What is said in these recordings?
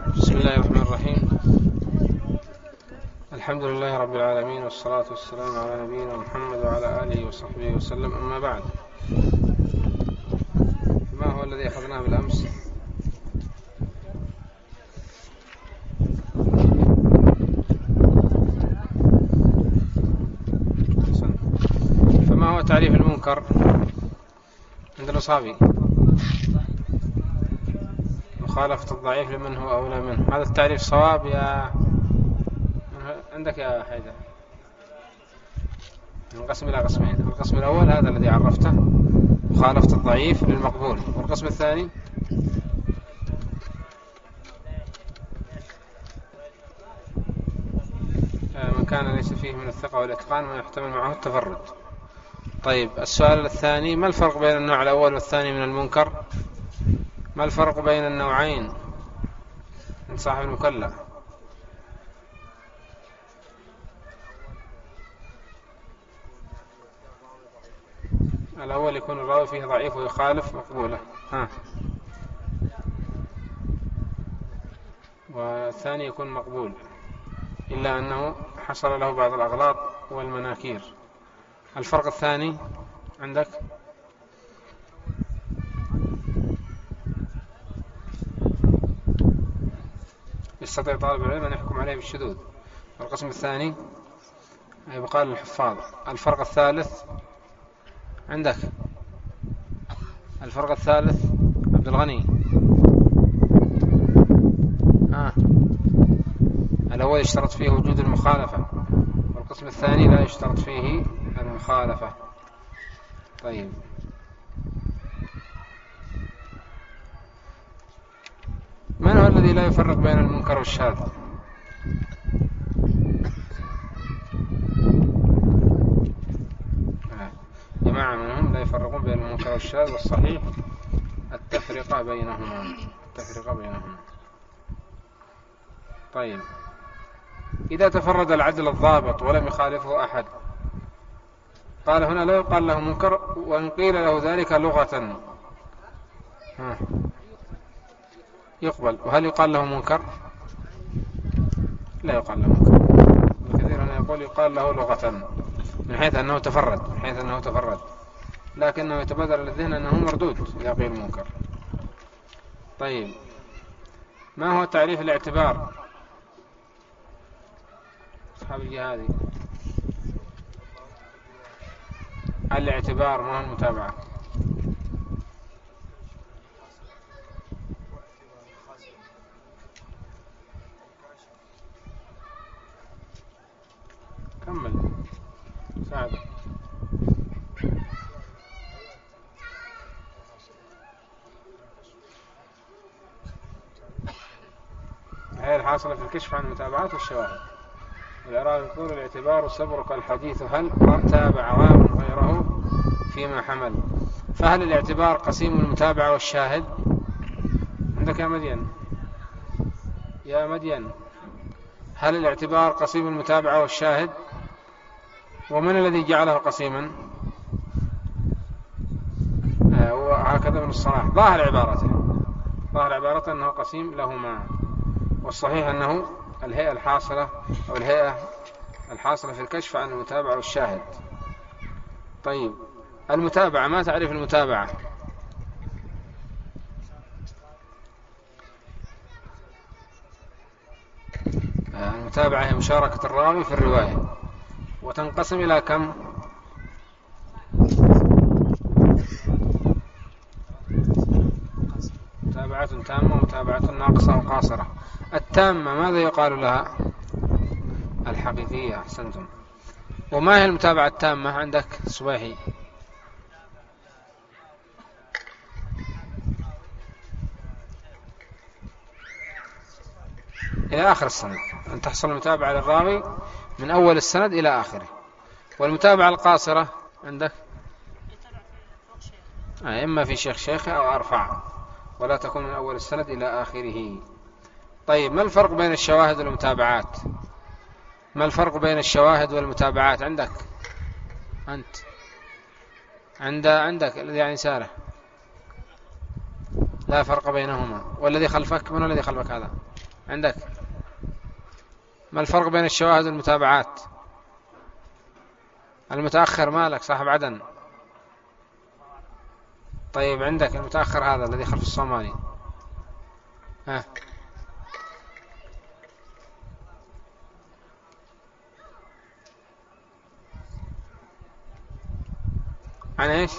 بسم الله الرحمن الرحيم. الحمد لله رب العالمين، والصلاة والسلام على نبينا محمد وعلى آله وصحبه وسلم. أما بعد، ما هو الذي أخذناه بالأمس؟ فما هو تعريف المنكر عند الأصحابي؟ مخالفة الضعيف لمن هو أولى منه. هذا التعريف صواب يا عندك يا حيدر؟ ننقسم إلى قسمين. القسم الأول هذا الذي عرفته، مخالفة الضعيف للمقبول، والقسم الثاني من كان ليس فيه من الثقة والإتقان ما يحتمل معه التفرد. طيب، السؤال الثاني: ما الفرق بين النوع الأول والثاني من المنكر؟ ما الفرق بين النوعين من صاحب المكلف؟ الأول يكون الراوي فيه ضعيف ويخالف مقبوله، والثاني يكون مقبول إلا أنه حصل له بعض الأغلاط والمناكير. الفرق الثاني عندك؟ يستطيع طالب العلم أن يحكم عليه بالشذوذ. القسم الثاني يقال للحفاظ. الفرق الثالث عندك؟ الفرق الثالث عبد الغني؟ الأول يشترط فيه وجود المخالفة، والقسم الثاني لا يشترط فيه المخالفة. طيب، من هو الذي لا يفرق بين المنكر والشاذ؟ جماعة منهم لا يفرقون بين المنكر والشاذ، والصحيح التفرقة بينهما. طيب، إذا تفرد العدل الضابط ولم يخالفه أحد، قال هنا لا يقال له منكر، وإن قيل له ذلك لغة يقبل. وهل يقال له منكر؟ لا يقال له منكر. الكثير هنا يقول يقال له لغة من حيث أنه تفرد، لكنه يتبادر للذهن أنه مردود إذا قيل منكر. طيب، ما هو تعريف الاعتبار؟ أصحاب الجهادي، الاعتبار ما هو المتابعة؟ كمل سعد. هي الحاصلة في الكشف عن المتابعات والشواهد. الإعراب يقول: الاعتبار صبرك الحديث هل تابع راو غيره فيما حمل. فهل الاعتبار قسيم المتابعة والشاهد؟ عندك يا مدين، هل الاعتبار قسيم المتابعة والشاهد؟ ومن الذي جعله قسيما؟ وهكذا ابن الصلاح. ظاهر عبارته أنه قسيم لهما، والصحيح أنه الهيئة الحاصلة في الكشف عن المتابعة والشاهد. طيب، المتابعة، ما تعرف المتابعة؟ المتابعة هي مشاركة الراوي في الرواية، وتنقسم إلى كم؟ متابعة تامة ومتابعة ناقصة وقاصرة. التامة ماذا يقال لها؟ الحقيقية. أحسنتم. وما هي المتابعة التامة عندك صبيحي؟ إلى آخر السند، أن تحصل المتابعة للراوي من أول السند إلى آخره. والمتابعة القاصرة عندك إما في شيخ أو أرفع، ولا تكون من أول السند إلى آخره. طيب، ما الفرق بين الشواهد والمتابعات؟ عندك أنت؟ عندك الذي يعني سارة؟ لا فرق بينهما. والذي خلفك، من الذي خلفك هذا؟ عندك. ما الفرق بين الشواهد والمتابعات؟ المتأخر مالك صاحب عدن. طيب عندك المتأخر هذا الذي خلف الصومالي. ها عن ايش؟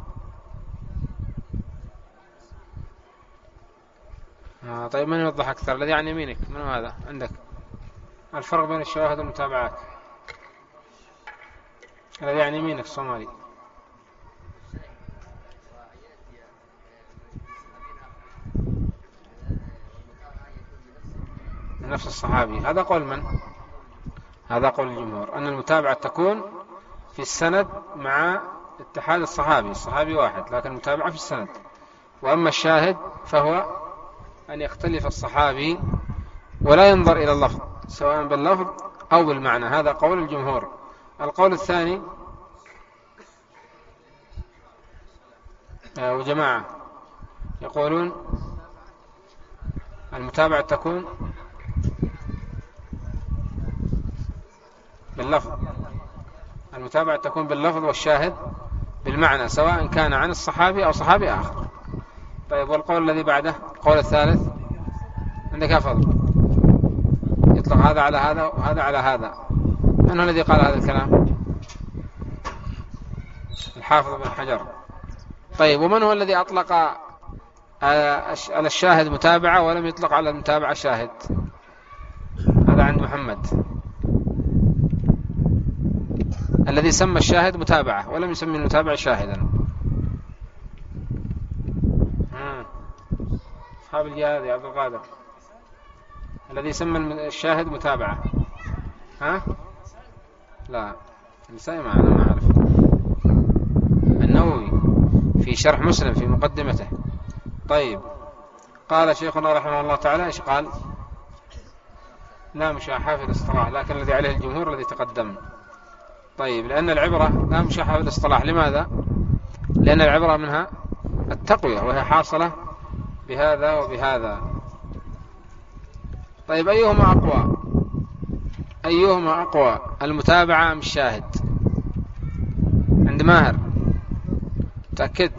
طيب من يوضح أكثر؟ الذي عن يمينك من هذا عندك؟ الفرق بين الشواهد والمتابعات. الذي عن يمينك الصومالي. نفس الصحابي. هذا قول من؟ هذا قول الجمهور أن المتابعة تكون في السند مع اتحاد الصحابي واحد، لكن المتابعة في السند. وأما الشاهد فهو أن يختلف الصحابي ولا ينظر إلى اللفظ سواء باللفظ أو بالمعنى. هذا قول الجمهور. القول الثاني وجماعة يقولون المتابعة تكون باللفظ. المتابعة تكون باللفظ والشاهد بالمعنى سواء كان عن الصحابي أو صحابي آخر. طيب والقول الذي بعده القول الثالث عندك أفضل يطلق هذا على هذا وهذا على هذا. من هو الذي قال هذا الكلام؟ الحافظ بن حجر. طيب ومن هو الذي أطلق على الشاهد متابعة ولم يطلق على المتابعة شاهد؟ هذا عند محمد الذي سمى الشاهد متابعة ولم يسمي المتابعة شاهدا. أصحاب الجهاد يا عبد القادر الذي سمى الشاهد متابعة. ها لا النسائي أنا ما أعرف. النووي في شرح مسلم في مقدمته. طيب قال شيخنا رحمه الله تعالى إيش قال؟ لا مشاحة في الاصطلاح، لكن الذي عليه الجمهور الذي تقدم. طيب لأن العبرة لا مشاحة في الاصطلاح. لماذا؟ لأن العبرة منها التقوية وهي حاصلة بهذا وبهذا. طيب أيهما أقوى المتابعة أم الشاهد؟ عند ماهر تأكد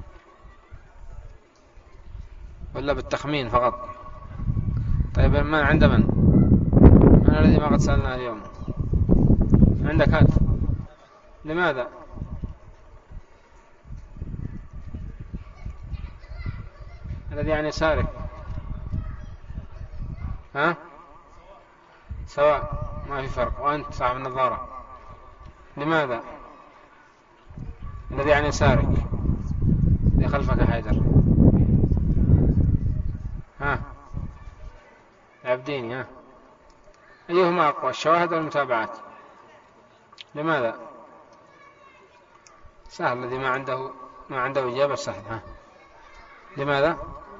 ولا بالتخمين فقط؟ طيب من عند من الذي ما قد سألنا اليوم؟ عندك هات. لماذا؟ الذي يعني سارق. ها سواء ما في فرق. وأنت صاحب النظارة لماذا؟ الذي يعني سارق اللي خلفك يا حيدر. ها عبديني. ها أيهما أقوى الشواهد والمتابعات؟ لماذا؟ سهل. الذي ما عنده إجابة سهل. ها لماذا؟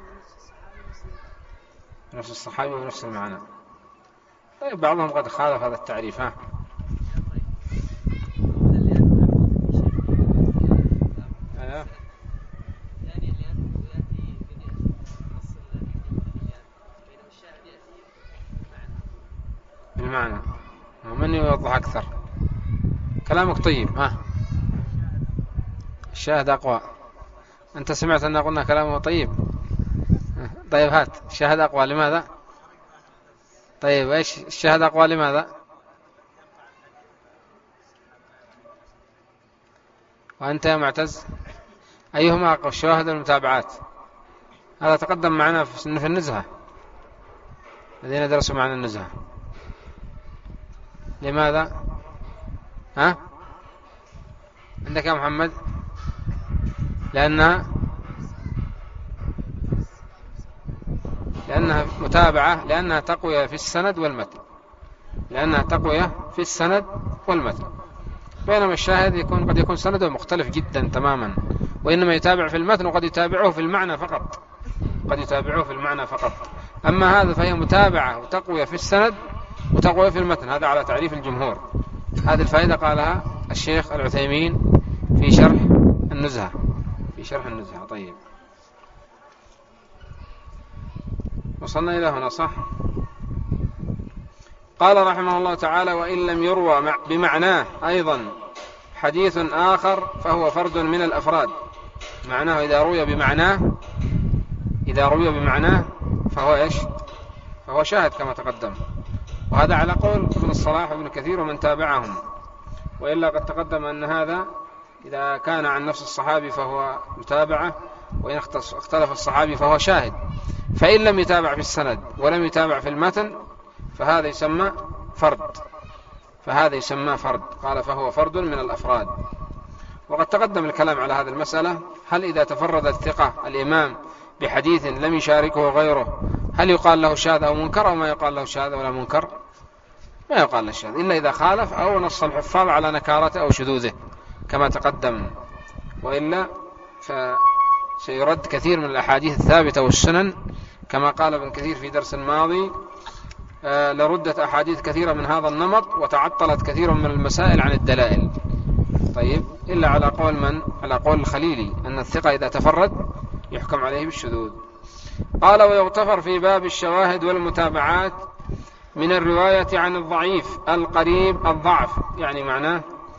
نفس الصحابي ونفس المعنى. طيب بعضهم قد خالف هذا التعريف. ها بالمعنى. ومن يوضح أكثر؟ كلامك طيب. ها الشاهد أقوى. أنت سمعت أننا قلنا كلامه طيب. طيب هات الشاهد أقوى. لماذا؟ طيب إيش الشاهد أقوى لماذا؟ وأنت يا معتز أيهما أقوى الشواهد والمتابعات؟ هذا تقدم معنا في النزهة الذين درسوا معنا النزهة. لماذا؟ ها عندك يا محمد؟ لأنها متابعة، لأنها تقوية في السند والمتن. بينما الشاهد قد يكون سنده مختلف جدا تماما، وإنما يتابع في المتن وقد يتابعه في المعنى فقط. أما هذا فهي متابعة وتقوية في السند وتقوية في المتن. هذا على تعريف الجمهور. هذه الفائدة قالها الشيخ العثيمين في شرح النزهة. طيب وصلنا إلى هنا صح؟ قال رحمه الله تعالى: وإن لم يروى بمعناه أيضا حديث آخر فهو فرد من الأفراد. معناه إذا روي بمعناه فهو إيش؟ فهو شاهد كما تقدم. وهذا على قول ابن الصلاح وابن كثير ومن تابعهم. وإلا قد تقدم أن هذا إذا كان عن نفس الصحابي فهو متابعة، وإن اختلف الصحابي فهو شاهد. فإن لم يتابع في السند ولم يتابع في المتن فهذا يسمى فرد. قال: فهو فرد من الأفراد. وقد تقدم الكلام على هذه المسألة: هل إذا تفرد الثقة الإمام بحديث لم يشاركه غيره هل يقال له شاذ أو منكر، أو ما يقال له شاذ ولا منكر؟ ما يقال له شاذ إلا إذا خالف أو نص الحفاظ على نكارته أو شذوذه كما تقدم. وإلا فسيرد كثير من الأحاديث الثابتة والسنن كما قال ابن كثير في درس الماضي: لردت أحاديث كثيرة من هذا النمط وتعطلت كثير من المسائل عن الدلائل. طيب، إلا على قول من؟ على قول الخليلي أن الثقة إذا تفرد يحكم عليه بالشذوذ. قال: ويغتفر في باب الشواهد والمتابعات من الرواية عن الضعيف القريب الضعف. يعني معناه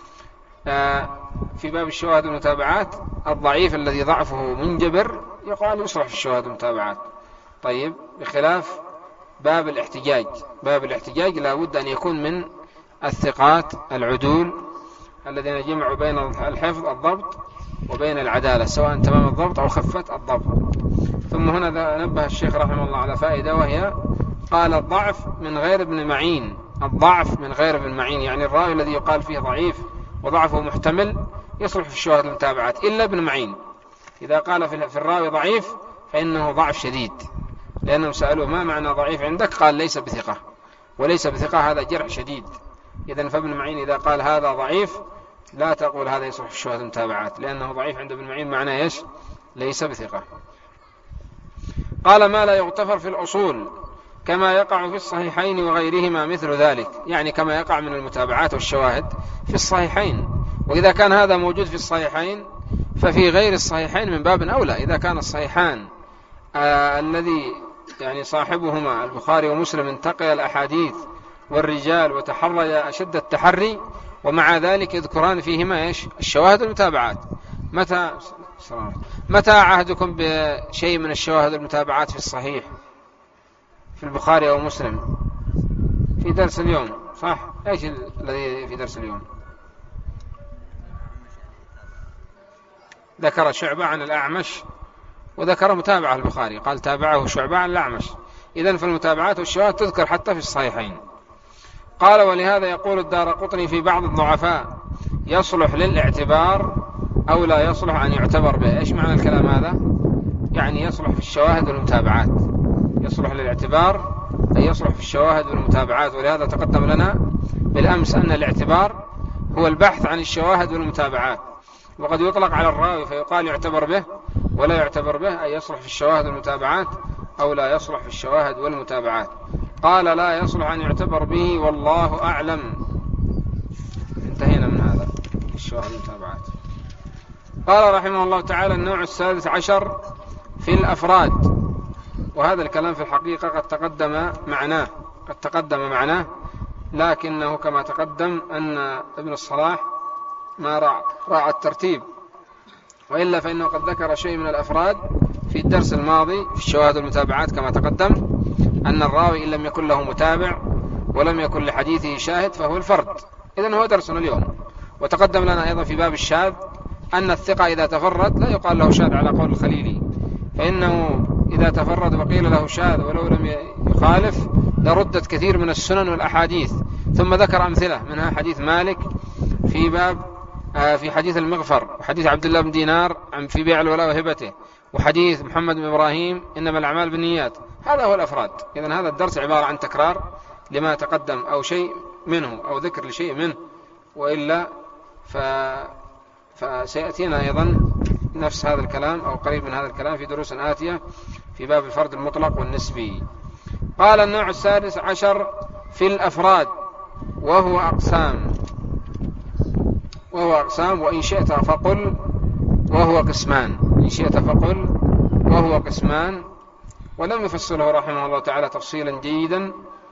في باب الشواهد والمتابعات الضعيف الذي ضعفه منجبر يقال يصلح في الشواهد والمتابعات. طيب، بخلاف باب الاحتجاج. باب الاحتجاج لا بد أن يكون من الثقات العدول الذين جمعوا بين الحفظ الضبط وبين العدالة، سواء تمام الضبط أو خفة الضبط. ثم هنا نبه الشيخ رحمه الله على فائدة، وهي قال: الضعف من غير ابن معين. الضعف من غير ابن معين يعني الراوي الذي يقال فيه ضعيف وضعفه محتمل يصلح في الشواهد والمتابعات إلا ابن معين. إذا قال في الراوي ضعيف فإنه ضعف شديد، لأنهم سألوه: ما معنى ضعيف عندك؟ قال: ليس بثقة. وليس بثقة هذا جرح شديد. إذن فابن معين إذا قال هذا ضعيف لا تقول هذا يصلح في الشواهد والمتابعات، لأنه ضعيف عند ابن معين معناه إيش؟ ليس بثقة. قال: ما لا يغتفر في الأصول كما يقع في الصحيحين وغيرهما مثل ذلك. يعني كما يقع من المتابعات والشواهد في الصحيحين. وإذا كان هذا موجود في الصحيحين ففي غير الصحيحين من باب أولى. إذا كان الصحيحان الذي يعني صاحبهما البخاري ومسلم انتقى الأحاديث والرجال وتحري أشد التحري، ومع ذلك يذكران فيهما إيش؟ الشواهد والمتابعات. متى عهدكم بشيء من الشواهد والمتابعات في الصحيح في البخاري أو مسلم؟ في درس اليوم، صح؟ إيش الذي في درس اليوم؟ ذكر شعبة عن الأعمش وذكر متابعة البخاري، قال: تابعه شعبة عن الأعمش. إذن فالمتابعات والشواهد تذكر حتى في الصحيحين. قال: ولهذا يقول الدارقطني في بعض الضعفاء: يصلح للاعتبار أو لا يصلح أن يعتبر به. إيش معنى الكلام هذا؟ يعني يصلح في الشواهد والمتابعات. يصلح للاعتبار أي يصلح في الشواهد والمتابعات. ولهذا تقدم لنا بالأمس أن الاعتبار هو البحث عن الشواهد والمتابعات. وقد يطلق على الراوي فيقال يعتبر به ولا يعتبر به، أي يصلح في الشواهد والمتابعات أو لا يصلح في الشواهد والمتابعات. قال: لا يصلح أن يعتبر به والله أعلم. انتهينا من هذا الشواهد والمتابعات. قال رحمه الله تعالى: النوع السادس عشر في الأفراد. وهذا الكلام في الحقيقة قد تقدم معناه لكنه كما تقدم أن ابن الصلاح ما راعى الترتيب، وإلا فإنه قد ذكر شيء من الأفراد في الدرس الماضي في الشواهد والمتابعات كما تقدم أن الراوي إن لم يكن له متابع ولم يكن لحديثه شاهد فهو الفرد. إذن هو درسنا اليوم. وتقدم لنا أيضا في باب الشاذ أن الثقة إذا تفرد لا يقال له شاذ على قول الخليلي، فإنه إذا تفرد وقيل له شاذ ولو لم يخالف لردت كثير من السنن والأحاديث. ثم ذكر أمثلة منها حديث مالك في حديث المغفر، وحديث عبد الله بن دينار في بيع الولاء وهبته، وحديث محمد بن إبراهيم إنما الأعمال بالنيات. هذا هو الأفراد. إذن هذا الدرس عبارة عن تكرار لما تقدم أو شيء منه أو ذكر لشيء منه، وإلا فسيأتينا أيضا نفس هذا الكلام أو قريب من هذا الكلام في دروس آتية في باب الفرد المطلق والنسبي. قال: النوع السادس عشر في الأفراد وهو أقسام وإن شئت فقل وهو قسمان. إن شئت فقل وهو قسمان. ولم يفصله رحمه الله تعالى تفصيلا جيدا،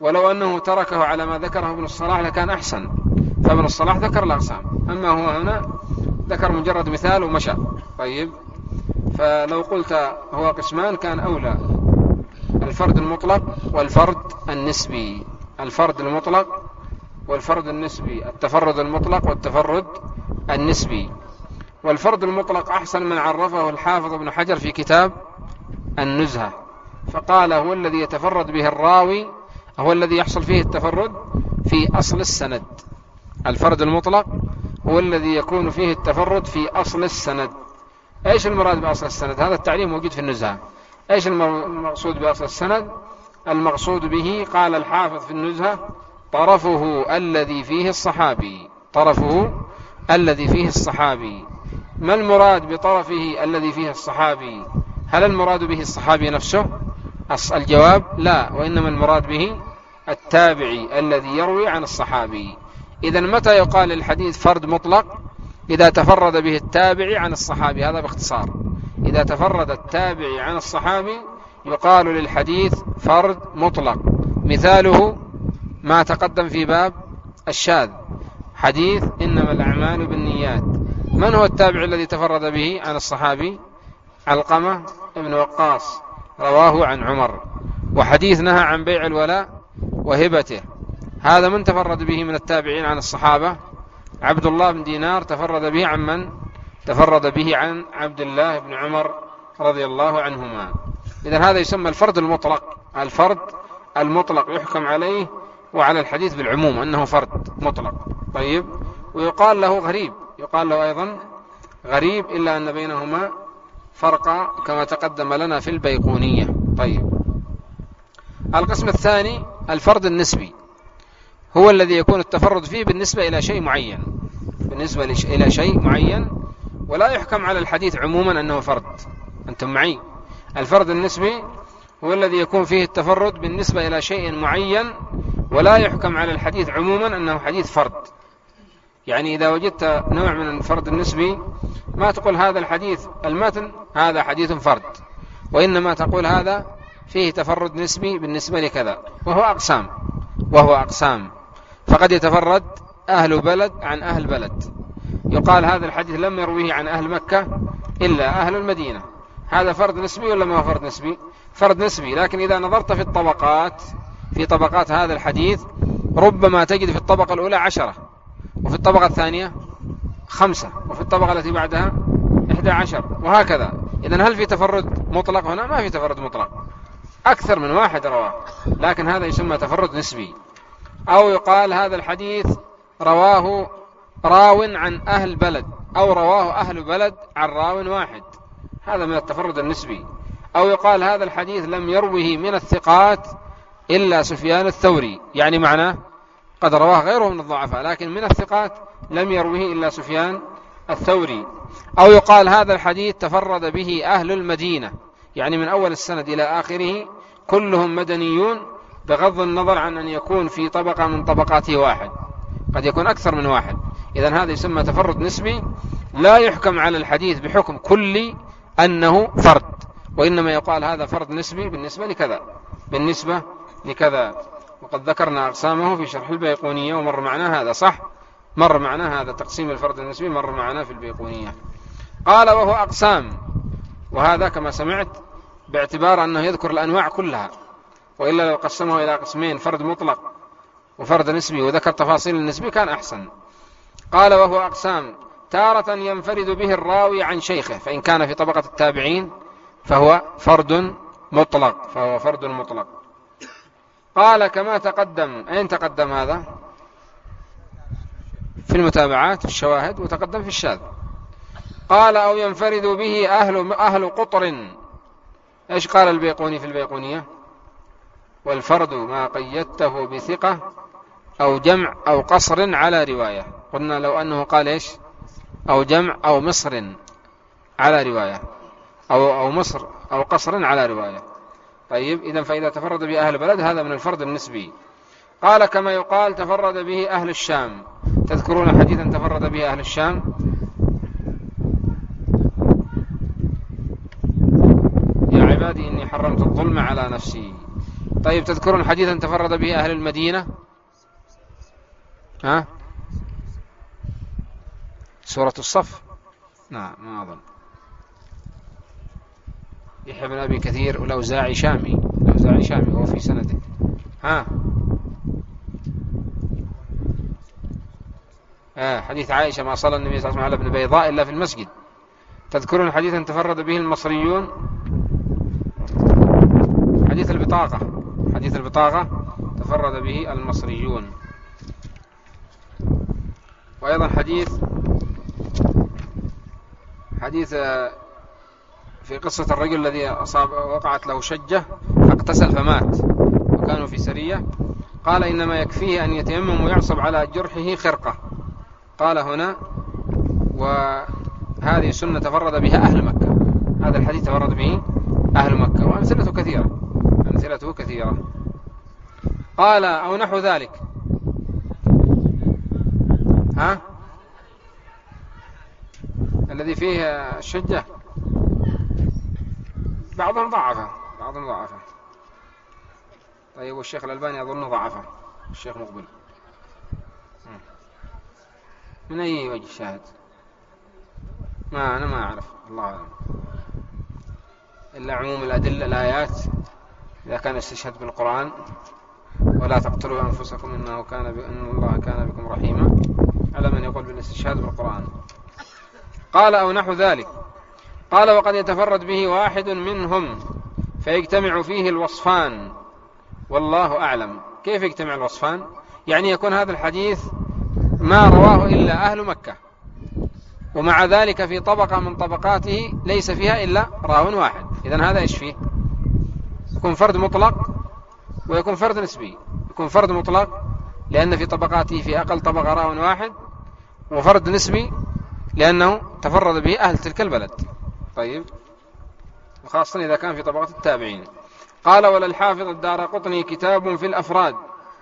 ولو أنه تركه على ما ذكره ابن الصلاح لكان أحسن، فابن الصلاح ذكر الأقسام، أما هو هنا ذكر مجرد مثال ومشى. طيب، فلو قلت هو قسمان كان أولى: الفرد المطلق والفرد النسبي. الفرد المطلق والفرد النسبي، التفرد المطلق والتفرد النسبي. والفرد المطلق أحسن من عرفه الحافظ ابن حجر في كتاب النزهة، فقال: هو الذي يتفرد به الراوي، هو الذي يحصل فيه التفرد في أصل السند. الفرد المطلق هو الذي يكون فيه التفرد في أصل السند. ايش المراد بأصل السند؟ هذا التعليم موجود في النزهة. ايش المقصود بأصل السند؟ المقصود به قال الحافظ في النزهة: طرفه الذي فيه الصحابي. طرفه الذي فيه الصحابي. ما المراد بطرفه الذي فيه الصحابي؟ هل المراد به الصحابي نفسه؟ الجواب: لا، وإنما المراد به التابعي الذي يروي عن الصحابي. إذن متى يقال الحديث فرد مطلق؟ إذا تفرد به التابعي عن الصحابي، هذا باختصار. إذا تفرد التابعي عن الصحابي يقال للحديث فرد مطلق. مثاله ما تقدم في باب الشاذ، حديث إنما الأعمال بالنيات. من هو التابع الذي تفرد به عن الصحابي؟ علقمة ابن وقاص، رواه عن عمر. وحديث نهى عن بيع الولاء وهبته، هذا من تفرد به من التابعين عن الصحابة؟ عبد الله بن دينار. تفرد به عن من؟ تفرد به عن عبد الله بن عمر رضي الله عنهما. إذن هذا يسمى الفرد المطلق. الفرد المطلق يحكم عليه وعلى الحديث بالعموم أنه فرد مطلق. طيب، ويقال له غريب، يقال له أيضا غريب، إلا أن بينهما فرقا كما تقدم لنا في البيقونية. طيب، القسم الثاني الفرد النسبي، هو الذي يكون التفرد فيه بالنسبة إلى شيء معين، بالنسبة إلى شيء معين، ولا يحكم على الحديث عموما أنه فرد. أنتم معي؟ الفرد النسبي هو الذي يكون فيه التفرد بالنسبة إلى شيء معين، ولا يحكم على الحديث عموما أنه حديث فرد. يعني إذا وجدت نوع من الفرد النسبي ما تقول هذا الحديث المتن هذا حديث فرد، وإنما تقول هذا فيه تفرد نسبي بالنسبة لكذا، وهو أقسام. فقد يتفرد أهل بلد عن أهل بلد، يقال هذا الحديث لم يرويه عن أهل مكة إلا أهل المدينة. هذا فرد نسبي ولا ما هو فرد نسبي؟ فرد نسبي. لكن إذا نظرت في طبقات هذا الحديث، ربما تجد في الطبقة الأولى 10، وفي الطبقة الثانية 5، وفي الطبقة التي بعدها 11، وهكذا. إذن هل في تفرد مطلق هنا؟ ما في تفرد مطلق، أكثر من واحد رواه، لكن هذا يسمى تفرد نسبي. أو يقال هذا الحديث رواه راو عن أهل بلد، أو رواه أهل بلد عن راو واحد، هذا من التفرد النسبي. أو يقال هذا الحديث لم يروه من الثقات إلا سفيان الثوري، يعني معناه قد رواه غيره من الضعفاء، لكن من الثقات لم يروه إلا سفيان الثوري. أو يقال هذا الحديث تفرد به أهل المدينة، يعني من أول السند إلى آخره كلهم مدنيون، بغض النظر عن أن يكون في طبقة من طبقاته واحد، قد يكون أكثر من واحد. إذن هذا يسمى تفرد نسبي، لا يحكم على الحديث بحكم كلي أنه فرد، وإنما يقال هذا فرد نسبي بالنسبة لكذا. وقد ذكرنا أقسامه في شرح البيقونية، ومر معنا هذا، صح؟ مر معنا هذا تقسيم الفرد النسبي، مر معنا في البيقونية. قال وهو أقسام، وهذا كما سمعت باعتبار أنه يذكر الأنواع كلها، وإلا لو قسمه إلى قسمين، فرد مطلق وفرد نسبي، وذكر تفاصيل النسبي كان أحسن. قال وهو أقسام: تارة ينفرد به الراوي عن شيخه، فإن كان في طبقة التابعين فهو فرد مطلق. قال كما تقدم. أين تقدم هذا؟ في المتابعات في الشواهد، وتقدم في الشاذ. قال أو ينفرد به أهل قطر. إيش قال البيقوني في البيقونية؟ والفرد ما قيدته بثقة أو جمع أو قصر على رواية. قلنا لو أنه قال إيش؟ أو جمع أو مصر على رواية، أو مصر أو قصر على رواية. طيب، إذن فإذا تفرد به أهل بلد هذا من الفرد النسبي. قال كما يقال تفرد به أهل الشام. تذكرون حديثا تفرد به أهل الشام؟ يا عبادي إني حرمت الظلم على نفسي. طيب تذكرون حديثا تفرد به أهل المدينة؟ ها؟ سورة الصف؟ نعم ما أظن. يحيى بن أبي كثير والأوزاعي شامي، الأوزاعي شامي هو في سنده. ها؟ حديث عائشة ما صلى النبي صلى الله عليه وسلم على ابن بيضاء إلا في المسجد. تذكرون حديثا تفرد به المصريون؟ حديث البطاقة، حديث البطاقة تفرد به المصريون. وأيضا حديث في قصة الرجل الذي وقعت له شجة فاغتسل فمات وكانوا في سرية، قال إنما يكفيه أن يتيمم ويعصب على جرحه خرقة. قال هنا وهذه سنة تفرد بها أهل مكة، هذا الحديث تفرد به أهل مكة، وأمثلته كثيرة، أمثلته كثيرة. قال أو نحو ذلك. ها؟ الذي فيه الشجة بعضهم ضعفه. طيب والشيخ الألباني أظن ضعفه، الشيخ مقبل. من أي وجه شاهد؟ أنا ما أعرف، الله أعلم، إلا عموم الأدلة الآيات إذا كان استشهد بالقرآن ولا تقتلوا أنفسكم إن الله كان بكم رحيما، على من يقول بالاستشهاد بالقرآن. قال أو نحو ذلك. قال وقد يتفرد به واحد منهم فيجتمع فيه الوصفان والله أعلم. كيف يجتمع الوصفان؟ يعني يكون هذا الحديث ما رواه إلا أهل مكة، ومع ذلك في طبقة من طبقاته ليس فيها إلا راو واحد. إذن هذا إيش فيه؟ يكون فرد مطلق ويكون فرد نسبي. يكون فرد مطلق لأن في طبقاته في أقل طبقة راو واحد، وفرد نسبي لأنه تفرد به أهل تلك البلد. طيب، وخاصة إذا كان في طبقة التابعين. قال وللحافظ الدارقطني كتاب في الأفراد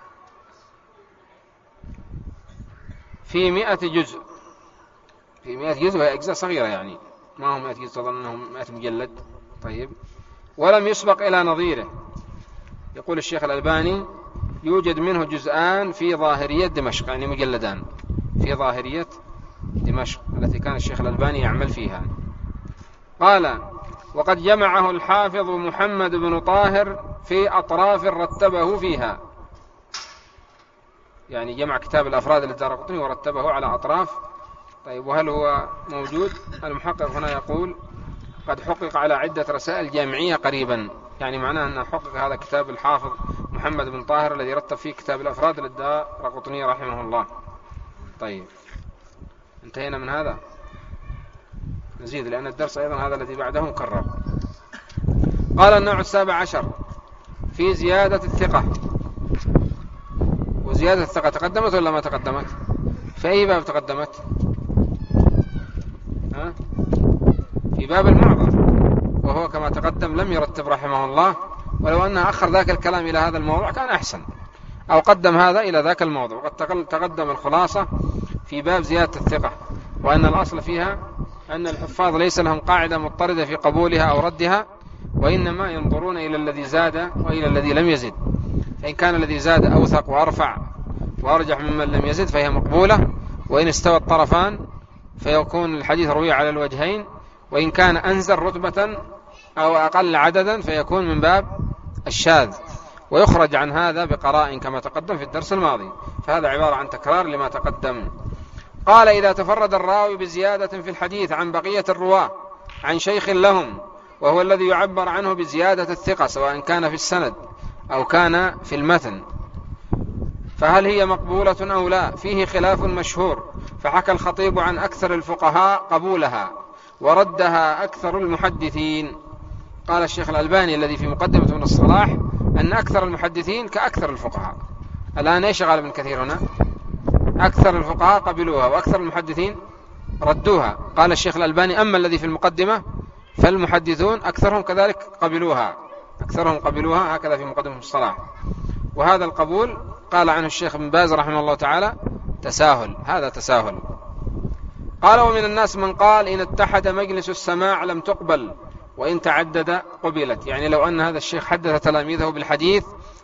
في 100 جزء. في 100 جزء، وهي أجزاء صغيرة يعني، ما هم 100 جزء، تظن أنهم 100 مجلد. طيب، ولم يسبق إلى نظيره. يقول الشيخ الألباني يوجد منه جزءان في ظاهرية دمشق، يعني مجلدان في ظاهرية دمشق التي كان الشيخ الألباني يعمل فيها. قال وقد جمعه الحافظ محمد بن طاهر في أطراف رتبه فيها، يعني جمع كتاب الأفراد للدارقطني ورتبه على أطراف. طيب، وهل هو موجود؟ المحقق هنا يقول قد حقق على عدة رسائل جامعية قريبا، يعني معناه أن حقق هذا كتاب الحافظ محمد بن طاهر الذي رتب فيه كتاب الأفراد للدارقطني رحمه الله. طيب، انتهينا من هذا. نزيد لأن الدرس أيضا هذا الذي بعده مكرر. قال النوع 17 في زيادة الثقة. وزيادة الثقة تقدمت ولا ما تقدمت؟ في أي باب تقدمت؟ في باب المعضل، وهو كما تقدم لم يرتب رحمه الله، ولو أنه أخر ذاك الكلام إلى هذا الموضوع كان أحسن، أو قدم هذا إلى ذاك الموضوع. وقد تقدم الخلاصة في باب زيادة الثقة، وأن الأصل فيها أن الحفاظ ليس لهم قاعدة مضطردة في قبولها أو ردها، وإنما ينظرون إلى الذي زاد وإلى الذي لم يزد. فإن كان الذي زاد أوثق وأرفع وأرجح ممن لم يزد فهي مقبولة، وإن استوى الطرفان فيكون الحديث روي على الوجهين، وإن كان أنزل رتبة أو أقل عددا فيكون من باب الشاذ، ويخرج عن هذا بقراء كما تقدم في الدرس الماضي. فهذا عبارة عن تكرار لما تقدم. قال إذا تفرد الراوي بزيادة في الحديث عن بقية الرواة عن شيخ لهم، وهو الذي يعبر عنه بزيادة الثقة سواء كان في السند أو كان في المتن، فهل هي مقبولة أو لا؟ فيه خلاف مشهور، فحكى الخطيب عن أكثر الفقهاء قبولها وردها أكثر المحدثين. قال الشيخ الألباني الذي في مقدمة ابن الصلاح أن أكثر المحدثين كأكثر الفقهاء. الآن إيش قال ابن كثير هنا؟ أكثر الفقهاء قبلوها وأكثر المحدثين ردوها. قال الشيخ الألباني أما الذي في المقدمة فالمحدثون أكثرهم كذلك قبلوها، أكثرهم قبلوها، هكذا في مقدمة الصلاح. وهذا القبول قال عنه الشيخ بن باز رحمه الله تعالى تساهل، هذا تساهل. قال ومن الناس من قال إن اتحد مجلس السماع لم تقبل وإن تعدد قبلت. يعني لو أن هذا الشيخ حدث تلاميذه بالحديث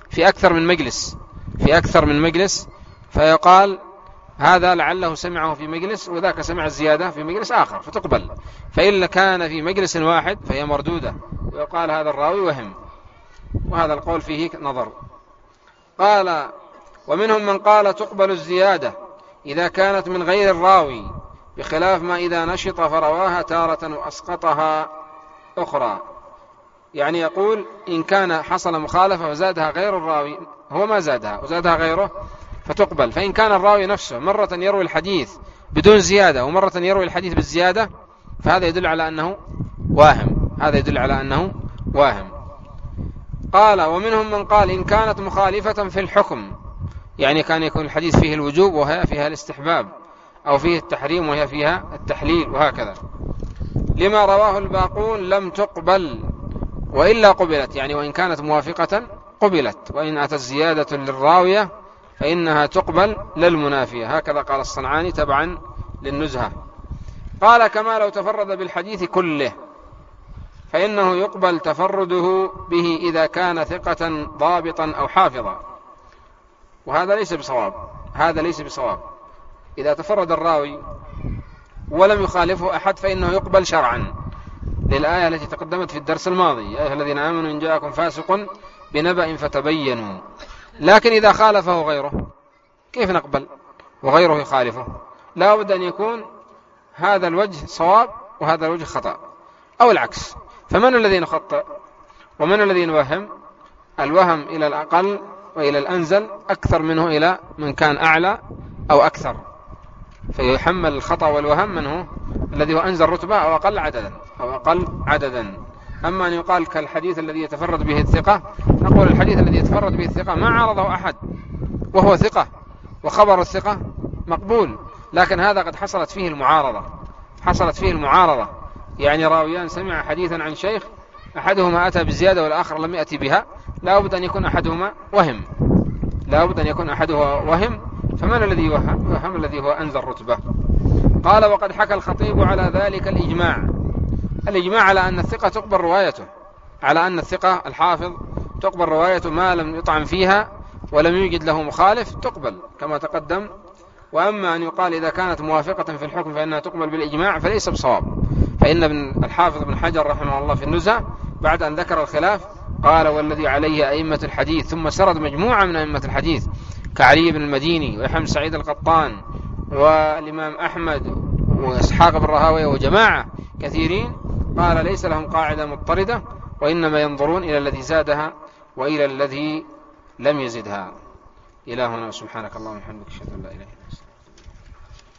في أكثر من مجلس فيقال هذا لعله سمعه في مجلس وذاك سمع الزيادة في مجلس آخر فتقبل. فإن كان في مجلس واحد فهي مردودة ويقال هذا الراوي وهم، وهذا القول فيه نظر. قال ومنهم من قال تقبل الزيادة إذا كانت من غير الراوي، بخلاف ما إذا نشط فرواها تارة وأسقطها أخرى. يعني يقول إن كان حصل مخالفة وزادها غير الراوي، هو ما زادها وزادها غيره فتقبل. فإن كان الراوي نفسه مرة يروي الحديث بدون زيادة ومرة يروي الحديث بالزيادة فهذا يدل على أنه واهم. قال ومنهم من قال إن كانت مخالفة في الحكم، يعني كان يكون الحديث فيه الوجوب وهي فيها الاستحباب، أو فيه التحريم وهي فيها التحليل، وهكذا. لما رواه الباقون لم تقبل وإلا قبلت، يعني وإن كانت موافقة قبلت، وإن أتت زيادة للراوية فإنها تقبل للمنافية. هكذا قال الصنعاني تبعا للنزهة. قال كما لو تفرد بالحديث كله فإنه يقبل تفرده به إذا كان ثقة ضابطا أو حافظا، وهذا ليس بصواب. إذا تفرد الراوي ولم يخالفه أحد فإنه يقبل شرعا، للآية التي تقدمت في الدرس الماضي يا أيها الذين آمنوا إن جاءكم فاسق بنبأ فتبينوا. لكن إذا خالفه غيره كيف نقبل وغيره يخالفه؟ لا بد أن يكون هذا الوجه صواب وهذا الوجه خطأ أو العكس. فمن الذي نخطئ ومن الذي نوهم؟ الوهم إلى الأقل وإلى الأنزل أكثر منه إلى من كان أعلى أو أكثر، فيحمل الخطأ والوهم منه الذي هو أنزل رتبة أو أقل عددا. أما أن يقال كالحديث الذي يتفرد به الثقة، نقول الحديث الذي يتفرد به الثقة ما عارضه أحد وهو ثقة وخبر الثقة مقبول، لكن هذا قد حصلت فيه المعارضة، يعني راويان سمع حديثا عن شيخ أحدهما أتى بزيادة والآخر لم يأتي بها، لا بد أن يكون أحدهما وهم. فمن الذي يوهم؟ الذي هو أنزل رتبة. قال وقد حكى الخطيب على ذلك الإجماع على أن الثقة تقبل روايته، على أن الثقة الحافظ تقبل روايته ما لم يطعن فيها ولم يوجد له مخالف تقبل كما تقدم. وأما أن يقال إذا كانت موافقة في الحكم فإنها تقبل بالإجماع فليس بصواب. فإن الحافظ بن حجر رحمه الله في النزهة بعد أن ذكر الخلاف قال والذي عليه أئمة الحديث، ثم سرد مجموعة من أئمة الحديث كعلي بن المديني ويحيى بن سعيد القطان والإمام أحمد وإسحاق بن راهويه وجماعة كثيرين، قال ليس لهم قاعدة مضطردة وإنما ينظرون إلى الذي زادها وإلى الذي لم يزدها. إلهنا سبحانك اللهم وبحمدك أشهد أن لا إله إلا أنت.